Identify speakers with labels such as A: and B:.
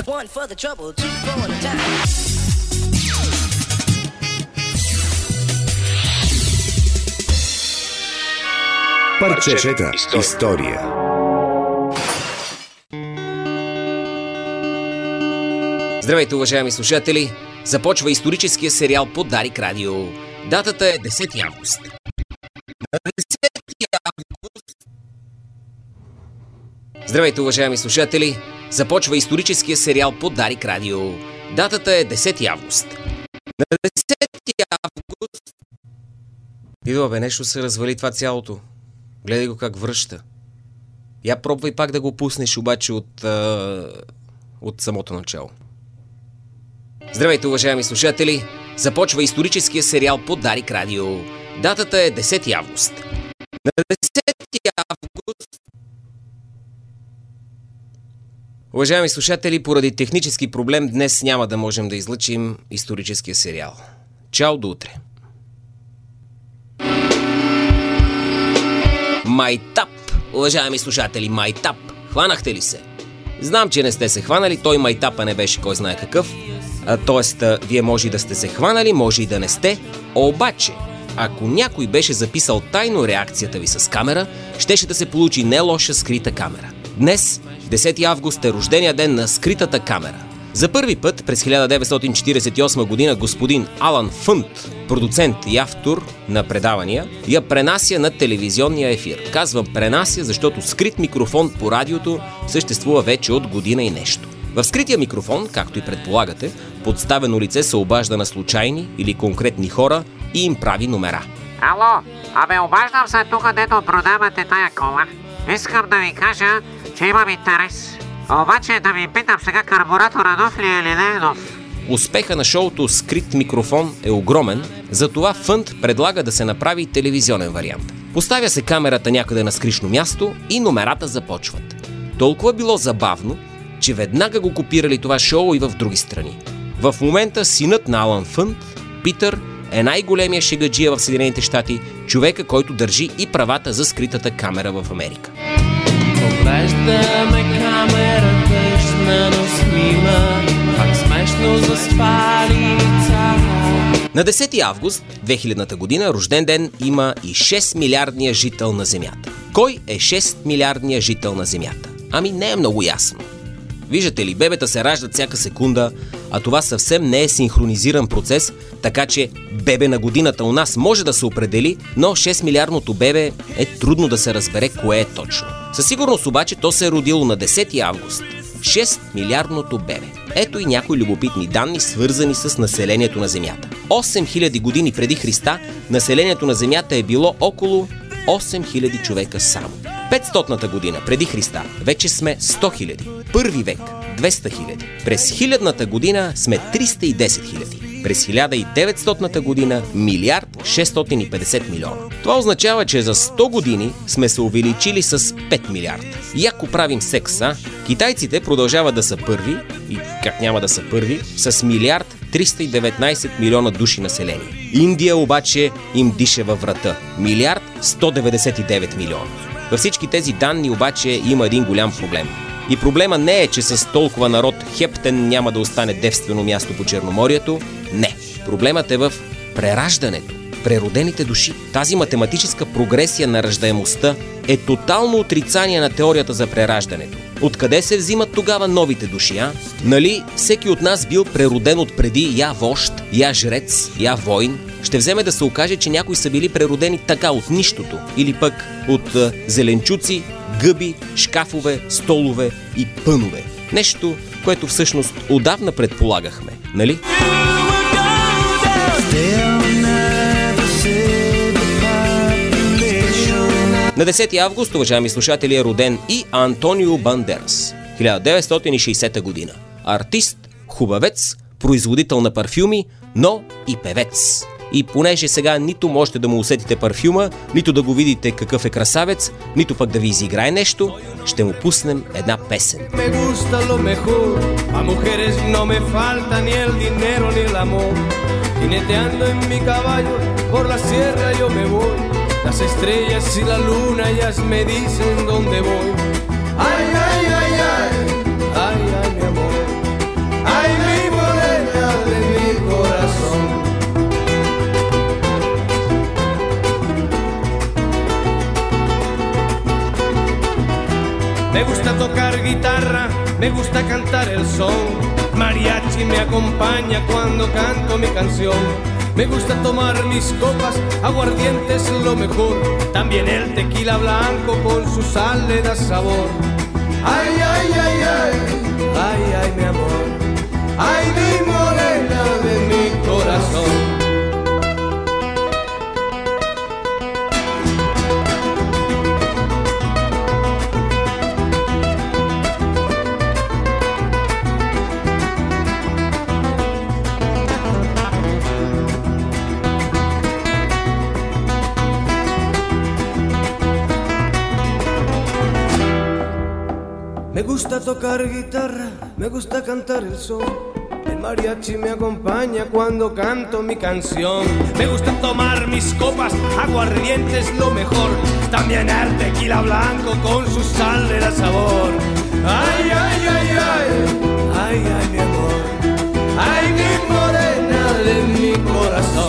A: One for the trouble, two for the time.
B: Парчета история.
C: Здравейте, уважаеми слушатели! Започва историческия сериал по Дарик Радио. Датата е 10 август. На 10 август... Здравейте, уважаеми слушатели! Започва историческия сериал по Дарик Радио. Датата е 10 август. На 10 август... Идва бе, нещо се развали това цялото. Гледай го как връща. Я пробвай пак да го пуснеш обаче от самото начало. Здравейте, уважаеми слушатели! Започва историческия сериал по Дарик Радио. Датата е 10 август. На 10 август... Уважаеми слушатели, поради технически проблем днес няма да можем да излъчим историческия сериал. Чао, до утре! Майтап! Уважаеми слушатели, майтап! Хванахте ли се? Знам, че не сте се хванали, той майтапа не беше кой знае какъв. Тоест, вие може и да сте се хванали, може и да не сте. Обаче, ако някой беше записал тайно реакцията ви с камера, щеше да се получи не лоша скрита камера. Днес, 10 август, е рождения ден на скритата камера. За първи път през 1948 година господин Алан Фънт, продуцент и автор на предавания, я пренася на телевизионния ефир. Казвам пренася, защото скрит микрофон по радиото съществува вече от година и нещо. В скрития микрофон, както и предполагате, подставено лице се обажда на случайни или конкретни хора и им прави номера.
D: Ало, обаждам се тук, дето продавате тая кола. Искам да ви кажа, че имам интерес. Обаче да ви питам сега, карбуратора нов ли е или не е нов?
C: Успеха на шоуто скрит микрофон е огромен, затова Фънт предлага да се направи телевизионен вариант. Поставя се камерата някъде на скришно място и номерата започват. Толкова било забавно, че веднага го копирали това шоу и в други страни. В момента синът на Алан Фънт, Питър, е най-големия шегаджия в Съединените щати, човека, който държи и правата за скритата камера в Америка.
E: Поглеждаме камерата и смено снима, пак смешно заспали лица.
C: На 10 август 2000 година рожден ден има и 6 милиардния жител на Земята. Кой е 6 милиардния жител на Земята? Ами не е много ясно. Виждате ли, бебета се раждат всяка секунда, а това съвсем не е синхронизиран процес, така че бебе на годината у нас може да се определи, но 6 милиардното бебе е трудно да се разбере кое е точно. Със сигурност обаче то се е родило на 10 август. 6 милиардното бебе. Ето и някои любопитни данни, свързани с населението на Земята. 8000 години преди Христа населението на Земята е било около 8000 човека само. 500-та година преди Христа вече сме 100 000. Първи век 200 000. През 1000-та година сме 310 000. През 1900-та година милиард 650 милиона. Това означава, че за 100 години сме се увеличили с 5 милиарда. И ако правим секс, китайците продължават да са първи, и как няма да са първи, с милиард 319 милиона души население. Индия обаче им диша във врата. Милиард 199 милиона. Във всички тези данни обаче има един голям проблем. И проблема не е, че с толкова народ Хептен няма да остане девствено място по Черноморието. Не. Проблемът е в прераждането. Преродените души. Тази математическа прогресия на раждаемостта е тотално отрицание на теорията за прераждането. Откъде се взимат тогава новите души, Нали всеки от нас бил прероден отпреди я вожд, я жрец, я войн? Ще вземе да се окаже, че някои са били преродени така от нищото, или пък от зеленчуци, гъби, шкафове, столове и пънове. Нещо, което всъщност отдавна предполагахме, нали? На 10 август, уважаеми слушатели, е роден и Антонио Бандерас. 1960 година. Артист, хубавец, производител на парфюми, но и певец. И понеже сега нито можете да му усетите парфюма, нито да го видите какъв е красавец, нито пък да ви изиграе нещо, ще му пуснем една песен.
E: Las estrellas y la luna ellas me dicen dónde voy. Ay, ay, ay, ay, ay, ay, mi amor.
F: me gusta cantar el son. Mariachi me acompaña cuando canto mi canción. Me gusta tomar mis copas, aguardiente es lo mejor. También el tequila blanco con su sal le da sabor. Ay, ay, ay, ay, ay, ay, mi amor. Ay, mi morena de mi corazón. Me gusta tocar guitarra, me gusta cantar el son. El mariachi me acompaña cuando canto mi canción. Me gusta tomar mis copas, aguardiente es lo mejor. También el tequila blanco con su sal le da sabor. Ay, ay, ay, ay, ay, ay, mi amor. Ay, mi morena de mi corazón.